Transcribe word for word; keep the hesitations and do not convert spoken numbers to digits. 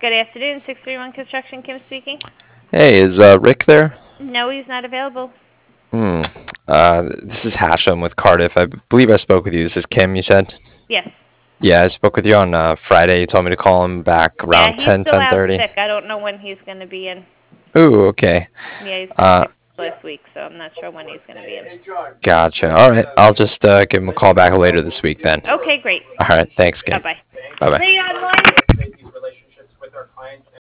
Good afternoon, six three one Construction, Kim speaking. Hey, is uh, Rick there? No, he's not available. Hmm. Uh, this is Hashem with Cardiff. I believe I spoke with you. This is Kim, you said? Yes. Yeah, I spoke with you on uh, Friday. You told me to call him back Yeah, around he's ten, still out ten thirty. sick. I don't know when he's going to be in. Ooh, okay. Yeah, he's been Uh, sick last week, so I'm not sure when he's going to be in. gotcha. All right, I'll just uh, give him a call back later this week then. Okay, great. All right, thanks, Kim. Bye-bye. Bye-bye. See you online.